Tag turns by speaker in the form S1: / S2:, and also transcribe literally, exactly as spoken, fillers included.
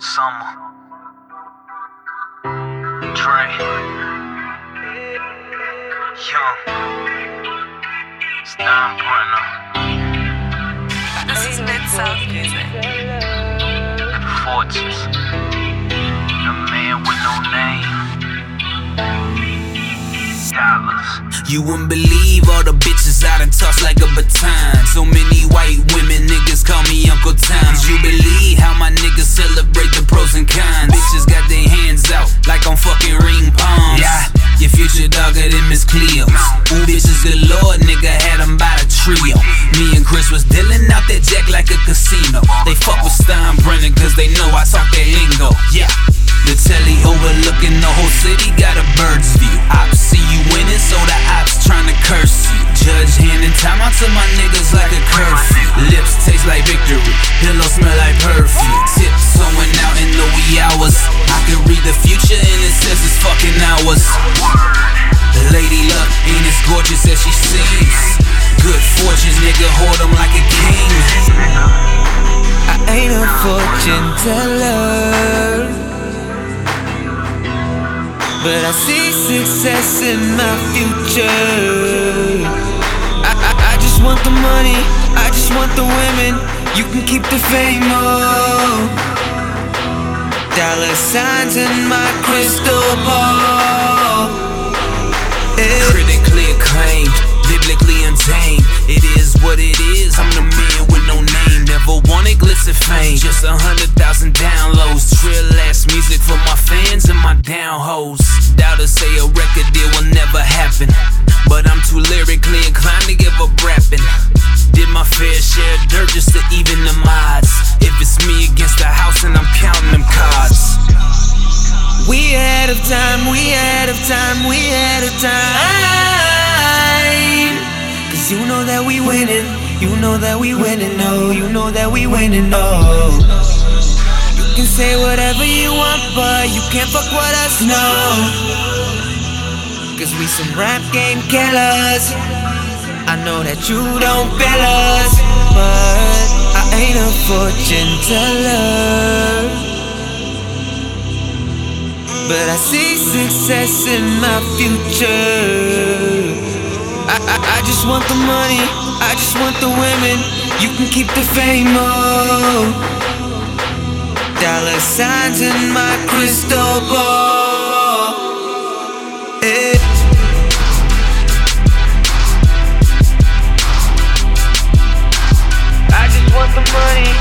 S1: Summer, Dre, Young, Steinbrenner.
S2: This is Mid-South music.
S1: Fortress, the man with no name. Dollars.
S3: You wouldn't believe all the bitches I done tossed like a baton. So many white women, niggas call me Uncle Tom. You believe how my niggas celebrate the pros and cons. Bitches got their hands out like on fucking ring palms. Yeah, your future dogger than Miss Cleo. Ooh, bitches galore, nigga had them by the trio. Me and Chris was dealing out that jack like a casino. They fuck with Steinbrenner cause they know I talk that lingo. Yeah, the telly overlooking the whole city, got a bird's view. Ops see you winning, so the ops tryna curse you. Judge handing time out to my niggas like a curfew. Lips taste like victory, pillows smell like perfume. Tiptoeing out in the wee hours. I can read the future and it says it's fucking hours. The lady luck ain't as gorgeous as she seems. Good fortune, nigga, hold him like a king.
S4: I ain't a fortune teller, but I see success in my future. I, I, I just want the money, I just want the women. You can keep the fame, oh. Dollar signs in my crystal ball. Yeah.
S3: Critically acclaimed, biblically untamed. It is what it is, I'm the man with no name. Never wanted glitz and fame, just a hundred thousand downloads. Trill ass music for my fans and my down hoes. Doubters say a record deal will never happen, but I'm too lyrically inclined to give up rapping. Did my fair share of dirt just to even the odds. If it's me against the house and I'm counting them cards.
S4: We ahead of time, we ahead of time, we ahead of time. Cause you know that we winning, you know that we winning, no, you know that we winning, no. You can say whatever you want, but you can't fuck with us, no. Cause we some rap game killers. I know that you don't feel us, but I ain't a fortune teller, but I see success in my future. I, I, I just want the money, I just want the women. You can keep the fame, oh. Dollar signs in my crystal ball. Yeah. I just want the money,